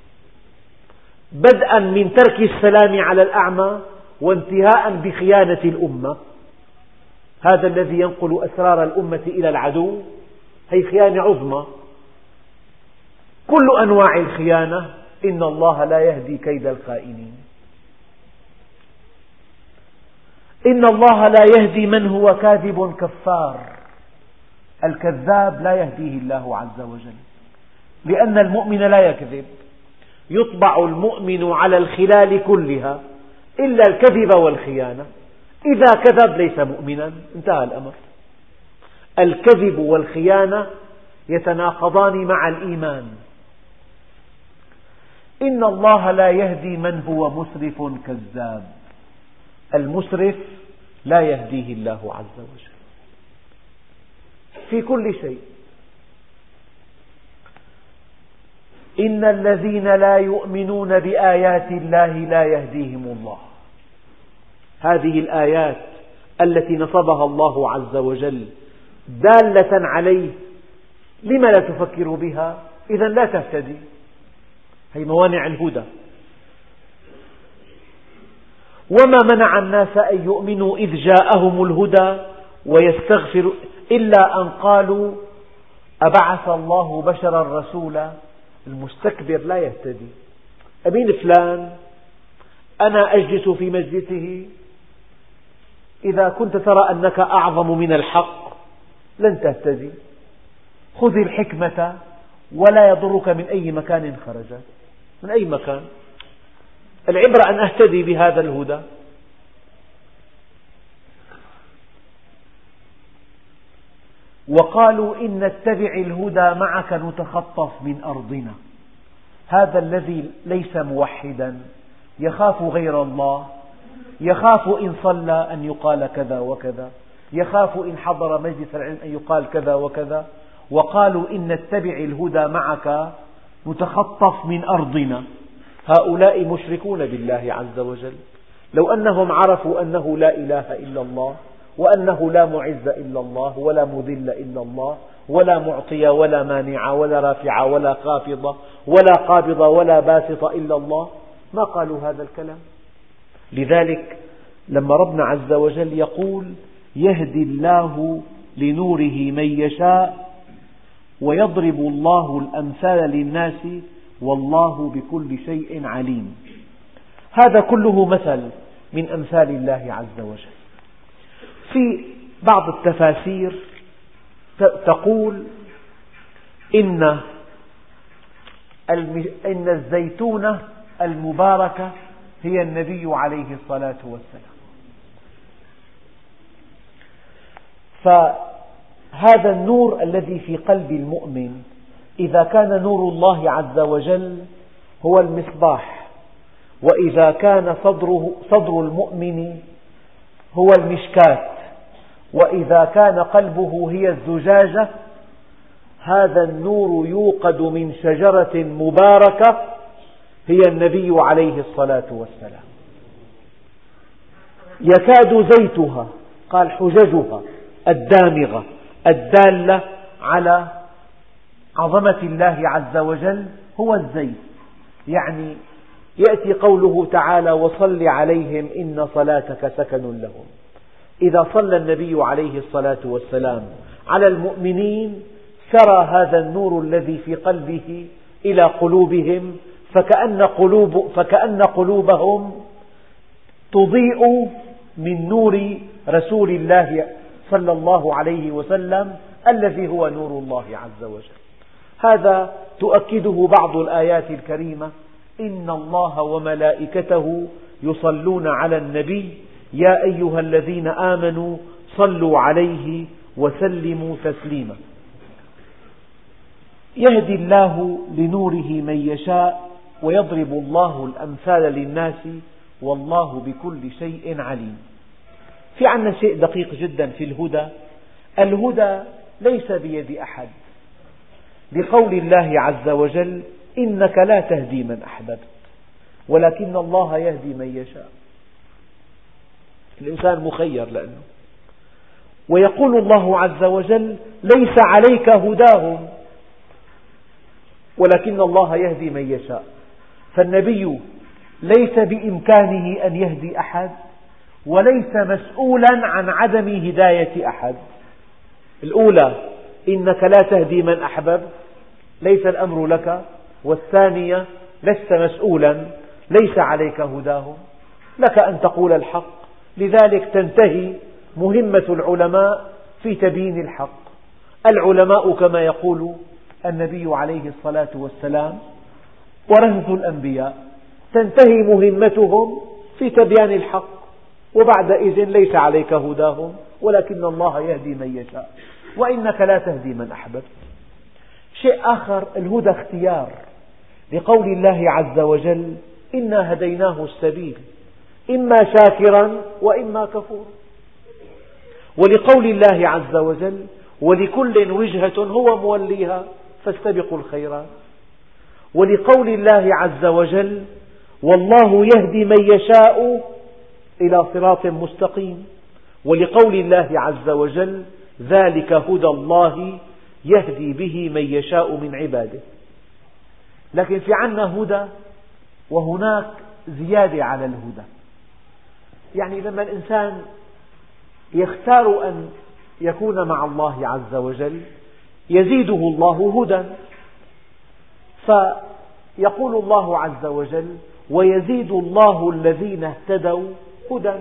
بدءا من ترك السلام على الأعمى وانتهاء بخيانة الأمة. هذا الذي ينقل أسرار الأمة إلى العدو، هي خيانة عظمى. كل أنواع الخيانة. إن الله لا يهدي كيد الخائنين. إن الله لا يهدي من هو كاذب كفار. الكذاب لا يهديه الله عز وجل، لأن المؤمن لا يكذب. يطبع المؤمن على الخلال كلها إلا الكذب والخيانة. إذا كذب ليس مؤمنا، انتهى الأمر. الكذب والخيانة يتناقضان مع الإيمان. إن الله لا يهدي من هو مسرف كذاب. المسرف لا يهديه الله عز وجل في كل شيء. إن الذين لا يؤمنون بآيات الله لا يهديهم الله. هذه الآيات التي نصبها الله عز وجل دالة عليه، لم لا تفكر بها؟ إذا لا تهتدي. هي موانع الهدى. وما منع الناس أن يؤمنوا إذ جاءهم الهدى ويستغفروا إلا أن قالوا أبعث الله بشرا رسولا. المستكبر لا يهتدي. أمين فلان أنا أجلس في مجلسه، إذا كنت ترى أنك أعظم من الحق لن تهتدي. خذ الحكمة ولا يضرك من أي مكان خرجت، من أي مكان. العبرة أن أهتدي بهذا الهدى. وقالوا إن نتبع الهدى معك نتخطف من أرضنا. هذا الذي ليس موحدا يخاف غير الله، يخاف إن صلى أن يقال كذا وكذا، يخاف إن حضر مجلس العلم أن يقال كذا وكذا. وقالوا إن نتبع الهدى معك نتخطف من أرضنا. هؤلاء مشركون بالله عز وجل. لو أنهم عرفوا أنه لا إله إلا الله، وأنه لا معز إلا الله، ولا مذل إلا الله، ولا معطي ولا مانع ولا رافع ولا خافض ولا قابض ولا باسط إلا الله، ما قالوا هذا الكلام. لذلك لما ربنا عز وجل يقول يهدي الله لنوره من يشاء ويضرب الله الأمثال للناس والله بكل شيء عليم، هذا كله مثل من أمثال الله عز وجل. في بعض التفاسير تقول إن الزيتونة المباركة هي النبي عليه الصلاة والسلام. فهذا النور الذي في قلب المؤمن إذا كان نور الله عز وجل هو المصباح، وإذا كان صدر المؤمن هو المشكاة، وإذا كان قلبه هي الزجاجة، هذا النور يوقد من شجرة مباركة هي النبي عليه الصلاة والسلام. يكاد زيتها، قال حججها الدامغة الدالة على عظمة الله عز وجل هو الزيت. يعني يأتي قوله تعالى وصل عليهم إن صلاتك سكن لهم. إذا صلى النبي عليه الصلاة والسلام على المؤمنين سرى هذا النور الذي في قلبه إلى قلوبهم، فكأن قلوبهم تضيء من نور رسول الله صلى الله عليه وسلم الذي هو نور الله عز وجل. هذا تؤكده بعض الآيات الكريمة: إن الله وملائكته يصلون على النبي يا أيها الذين آمنوا صلوا عليه وسلموا تسليما. يهدي الله لنوره من يشاء ويضرب الله الأمثال للناس والله بكل شيء عليم. في عندنا شيء دقيق جدا في الهدى. الهدى ليس بيد أحد، لقول الله عز وجل إنك لا تهدي من أحببت ولكن الله يهدي من يشاء. الإنسان مخير لأنه. ويقول الله عز وجل ليس عليك هداهم ولكن الله يهدي من يشاء. فالنبي ليس بإمكانه أن يهدي أحد وليس مسؤولا عن عدم هداية أحد. الأولى إنك لا تهدي من أحببت، ليس الأمر لك. والثانية لست مسؤولا، ليس عليك هداهم، لك أن تقول الحق. لذلك تنتهي مهمة العلماء في تبيين الحق. العلماء كما يقول النبي عليه الصلاة والسلام ورثة الأنبياء، تنتهي مهمتهم في تبيان الحق، وبعدئذ ليس عليك هداهم ولكن الله يهدي من يشاء. وإنك لا تهدي من أحببت. شيء آخر، الهدى اختيار، لقول الله عز وجل: إنا هديناه السبيل إما شاكرا وإما كفورا. ولقول الله عز وجل: ولكل وجهة هو موليها فاستبقوا الخيرات. ولقول الله عز وجل: والله يهدي من يشاء إلى صراط مستقيم. ولقول الله عز وجل: ذلك هدى الله يهدي به من يشاء من عباده. لكن في عندنا هدى وهناك زيادة على الهدى. يعني لما الإنسان يختار أن يكون مع الله عز وجل يزيده الله هدى، فيقول الله عز وجل: ويزيد الله الذين اهتدوا هدى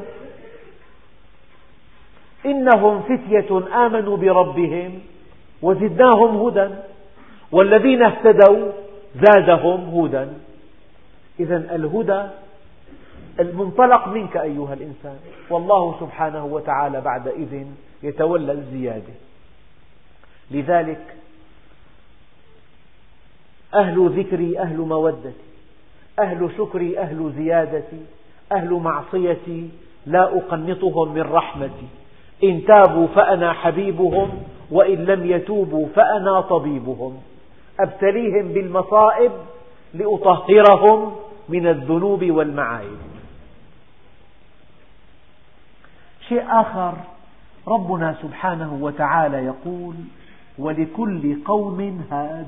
إنهم فتية آمنوا بربهم وزدناهم هدى والذين اهتدوا زادهم هدى. إذن الهدى المنطلق منك أيها الإنسان، والله سبحانه وتعالى بعد إذن يتولى الزيادة. لذلك أهل ذكري أهل مودتي، أهل شكري أهل زيادتي، أهل معصيتي لا أقنطهم من رحمتي، إن تابوا فأنا حبيبهم وإن لم يتوبوا فأنا طبيبهم، أبتليهم بالمصائب لأطهرهم من الذنوب والمعايب. شيء آخر، ربنا سبحانه وتعالى يقول: ولكل قوم هاد.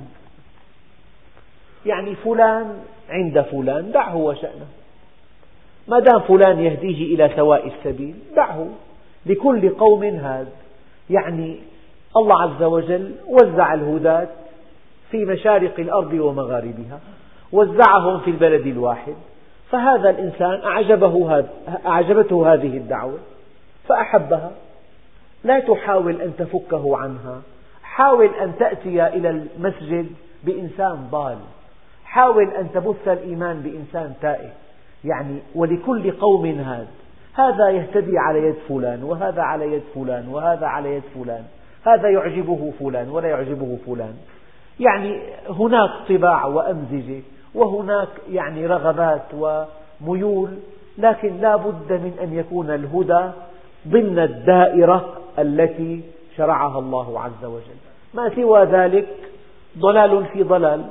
يعني فلان عند فلان دعه وشأنه، ما دام فلان يهديه إلى سواء السبيل دعه. لكل قوم هاد، يعني الله عز وجل وزع الهداة في مشارق الأرض ومغاربها، وزعهم في البلد الواحد، فهذا الإنسان أعجبته هذه الدعوة فأحبها. لا تحاول أن تفكه عنها، حاول أن تأتي إلى المسجد بإنسان ضال، حاول أن تبث الإيمان بإنسان تائه. يعني ولكل قوم هاد، هذا يهتدي على يد فلان، وهذا على يد فلان، وهذا على يد فلان، هذا يعجبه فلان ولا يعجبه فلان. يعني هناك طباع وأمزجة، وهناك يعني رغبات وميول، لكن لا بد من أن يكون الهدى ضمن الدائرة التي شرعها الله عز وجل، ما سوى ذلك ضلال في ضلال.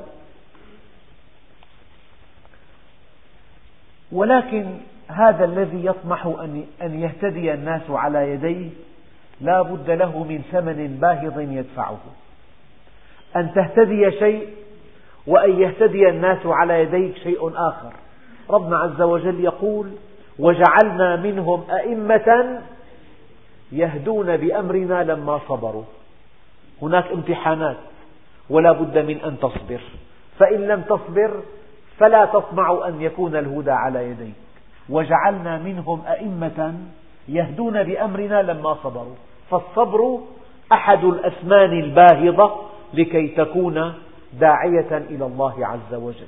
ولكن هذا الذي يطمح أن يهتدي الناس على يديه لا بد له من ثمن باهظ يدفعه. أن تهتدي شيء وأن يهتدي الناس على يديك شيء آخر. ربنا عز وجل يقول: وجعلنا منهم أئمة يهدون بأمرنا لما صبروا. هناك امتحانات ولا بد من أن تصبر، فإن لم تصبر فلا تطمع أن يكون الهدى على يديك. وجعلنا منهم أئمة يهدون بأمرنا لما صبروا، فالصبر أحد الأثمان الباهظة لكي تكون داعية إلى الله عز وجل.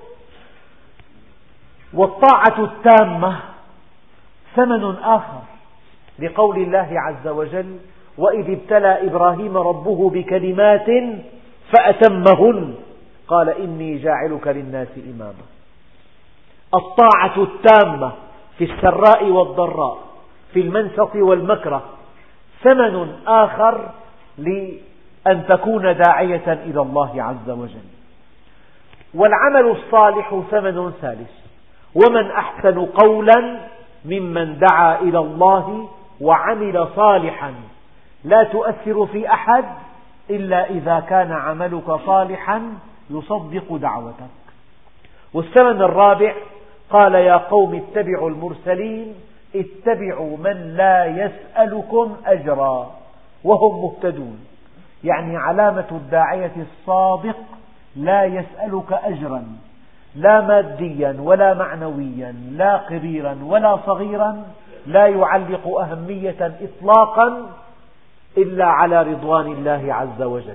والطاعة التامة ثمن آخر، لقول الله عز وجل: وإذ ابتلى إبراهيم ربه بكلمات فأتمهن قال إني جاعلك للناس إماما. الطاعة التامة في السراء والضراء، في المنشط والمكره، ثمن آخر لأن تكون داعية إلى الله عز وجل. والعمل الصالح ثمن ثالث: ومن أحسن قولا ممن دعا إلى الله وعمل صالحا. لا تؤثر في أحد إلا إذا كان عملك صالحا يصدق دعوتك. والثمن الرابع: قال يا قوم اتبعوا المرسلين اتبعوا من لا يسألكم أجرا وهم مهتدون. يعني علامة الداعية الصادق لا يسألك أجرا، لا ماديا ولا معنويا، لا كبيرا ولا صغيرا، لا يعلق أهمية إطلاقا إلا على رضوان الله عز وجل.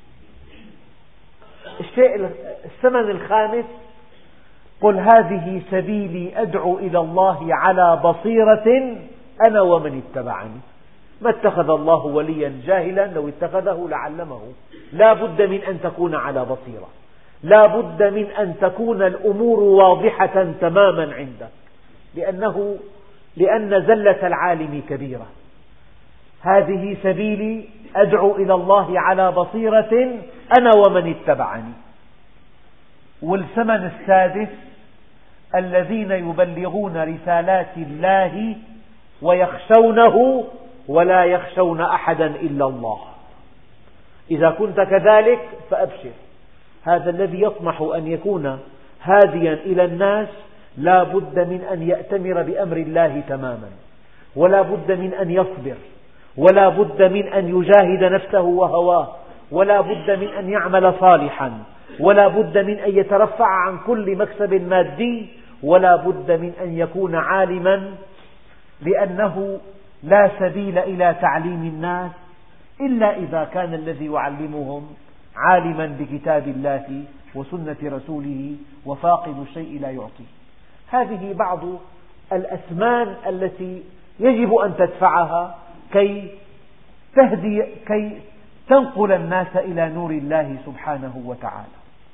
الثمن الخامس: قل هذه سبيلي أدعو إلى الله على بصيرة أنا ومن اتبعني. ما اتخذ الله وليا جاهلا، لو اتخذه لعلمه. لا بد من أن تكون على بصيرة، لا بد من أن تكون الأمور واضحة تماما عندك، لأن زلة العالم كبيرة. هذه سبيلي أدعو إلى الله على بصيرة أنا ومن اتبعني. والثمن السادس: الذين يبلغون رسالات الله ويخشونه ولا يخشون أحدا إلا الله. إذا كنت كذلك فأبشر، هذا الذي يطمح أن يكون هاديا إلى الناس لا بد من أن يأتمر بأمر الله تماما، ولا بد من أن يصبر، ولا بد من أن يجاهد نفسه وهواه، ولا بد من أن يعمل صالحا، ولا بد من أن يترفع عن كل مكسب مادي، ولا بد من أن يكون عالما، لأنه لا سبيل إلى تعليم الناس إلا إذا كان الذي يعلمهم عالما بكتاب الله وسنة رسوله وفاقد الشيء لا يعطيه. هذه بعض الأثمان التي يجب أن تدفعها كي تنقل الناس إلى نور الله سبحانه وتعالى.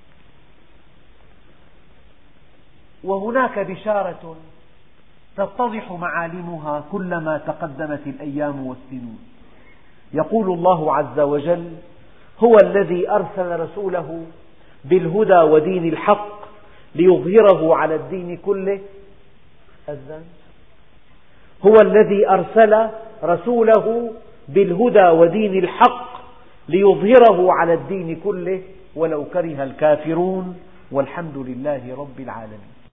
وهناك بشارة تتضح معالمها كلما تقدمت الأيام والسنون. يقول الله عز وجل: هو الذي أرسل رسوله بالهدى ودين الحق ليظهره على الدين كله. هو الذي أرسل رسوله بالهدى ودين الحق ليظهره على الدين كله ولو كره الكافرون والحمد لله رب العالمين.